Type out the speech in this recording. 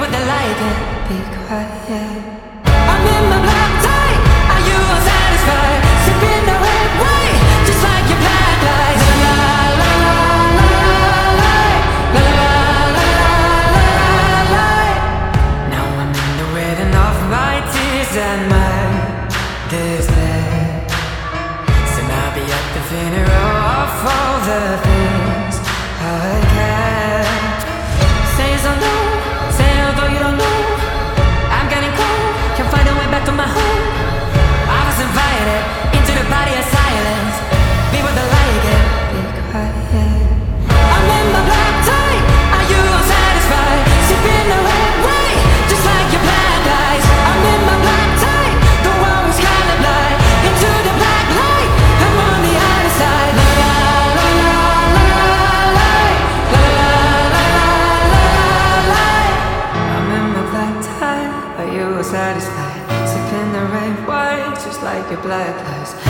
with the light and be quiet. I'm in my black tie. Are you satisfied? Sipping the red wine, just like your black lights. La la la la la la la la la la. Now I'm in the wedding of my tears and my despair. Soon I'll be at the funeral of all the things I can't. Say something, say although you don't know. I'm getting cold, can't find a way back to my home. I was invited into the body of silence. Be with the light again, be quiet. I'm in my black tie. Are you satisfied? Sipping the red wine, just like your black eyes. I'm in my black tie. The world is kinda blind. Into the black light, I'm on the other side. La la la la la la la la la la. I'm in my black tie. Are you satisfied? Sipping the red wine, just like your black eyes.